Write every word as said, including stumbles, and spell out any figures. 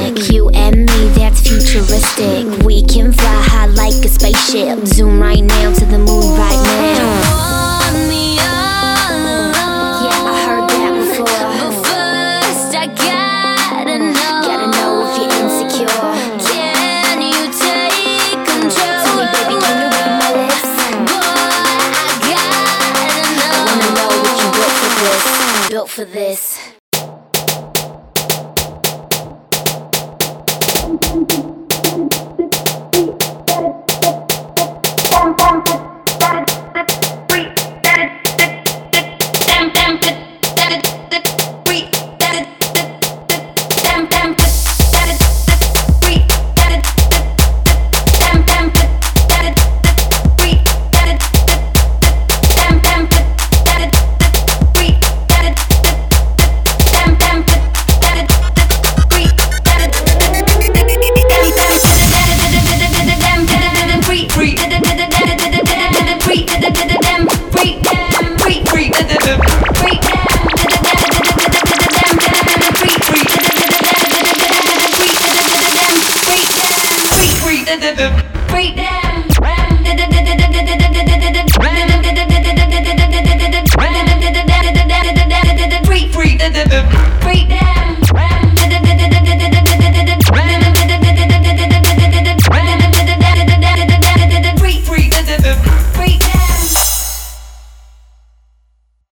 realistic. You and me, that's futuristic. We can fly high like a spaceship. Zoom right now to the moon right now. Want me all alone. Yeah, I heard that before. But first I gotta know. Gotta know if you're insecure. Can you take control? Tell me, baby, can you read my lips? Boy, I gotta know. I wanna know if you built for this. Built for this. The